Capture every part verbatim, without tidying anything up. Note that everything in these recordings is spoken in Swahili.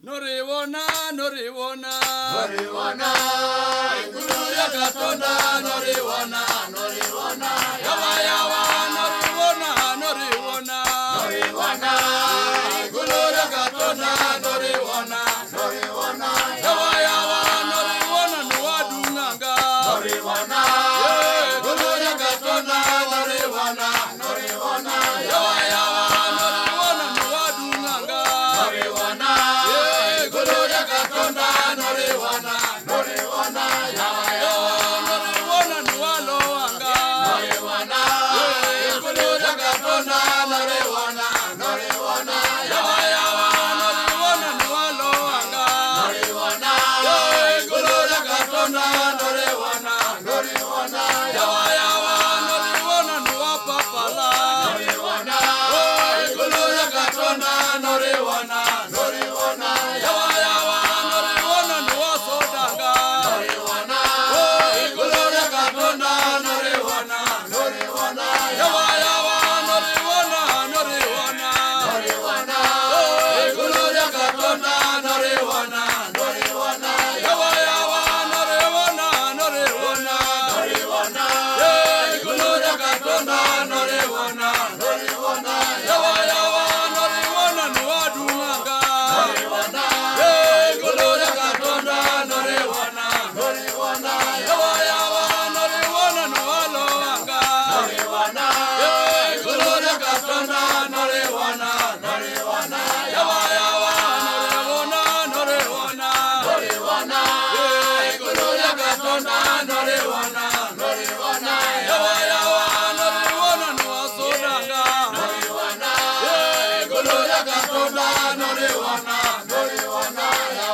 Norivona, norivona, norivona, iguru ya Katonda, norivona, norivona, yawa yawa, norivona, norivona, norivona, iguru ya Katonda, norivona, norivona, yawa yawa, norivona, nuadunganga, norivona, iguru ya Katonda, norivona, norivona, yawa yawa, norivona, nuadunganga, norivona, iguru ya Katonda, norivona, norivona, yawa yawa, norivona, nualoanga, norivona, iguru ya Katonda, norivona, norivona, yawa yawa, norivona, nualoanga, norivona, iguru ya Katonda, norivona, norivona, yawa yawa, norivona, nuapapala, norivona, iguru ya Katonda, norivona, norivona, yawa yawa, norivona, nuasodanga, norivona, iguru ya Katonda, norivona, norivona, yawa yawa, norivona, norivona, norivona, iguru ya Katonda, norivona, norivona, yawa yawa, norivona, norivona, norivona, iguru ya Katonda, norivona, norivona, yawa yawa, norivona, nuadunganga, norivona, iguru ya Katonda, norivona, norivona, yawa yawa, norivona, nualoanga, norivona, iguru ya Katonda, norivona, norivona, yawa yawa, norivona, norivona, norivona, iguru ya Katonda, norivona, norivona, yawa yawa, norivona, nuasodanga, norivona, iguru ya Katonda, norivona, norivona,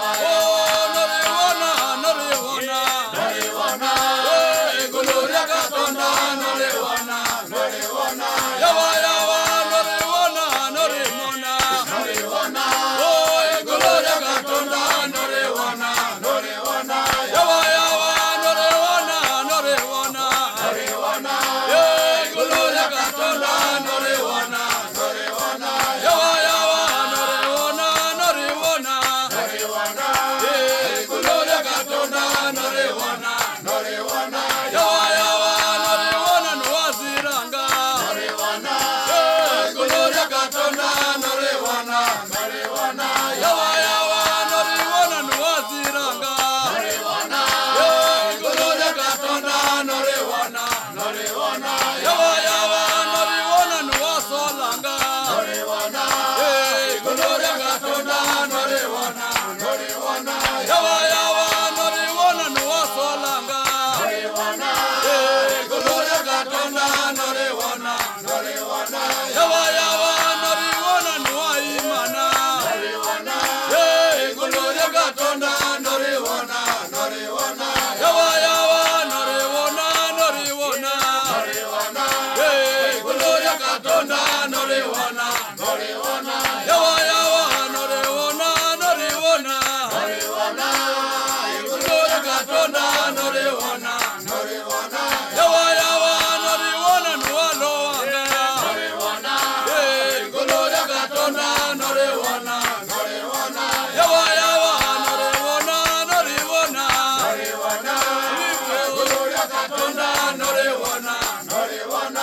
oh, norivona, norivona, norivona, iguru ya Katonda, norivona, norivona, yawa yawa, norivona, norivona, norivona, oh, iguru ya Katonda, norivona, norivona, yawa yawa, norivona, norivona, norivona, eh, iguru ya Katonda, norivona, norivona, yawa yawa, norivona, norivona, norivona, eh, iguru ya Katonda, norivona, norivona, yawa yawa, norivona, nuaziranga, norivona, eh, iguru ya Katonda, norivona, norivona, yawa yawa, norivona, nuaziranga, norivona, eh, iguru ya Katonda, norivona, norivona, yawa yawa, norivona, nuasolanga, norivona, eh, iguru ya Katonda, norivona, norivona, yawa yawa, norivona, nuasolanga, norivona, eh, iguru ya Katonda, norivona, norivona, yawa yawa, norivona, nuaimana, norivona, eh, iguru ya Katonda, norivona, norivona, yawa yawa, norivona, norivona, norivona, eh, iguru ya Katonda, norivona, norivona, yawa yawa, norivona, norivona, norivona, iguru ya Katonda, norivona, norivona, yawa yawa, norivona, nualoanga, norivona, eh, iguru ya Katonda, norivona, norivona, yawa yawa, norivona, norivona, norivona, iguru ya Katonda, norivona, norivona,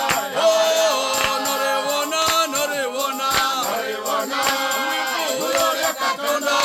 oh, norivona, norivona, norivona, iguru ya Katonda,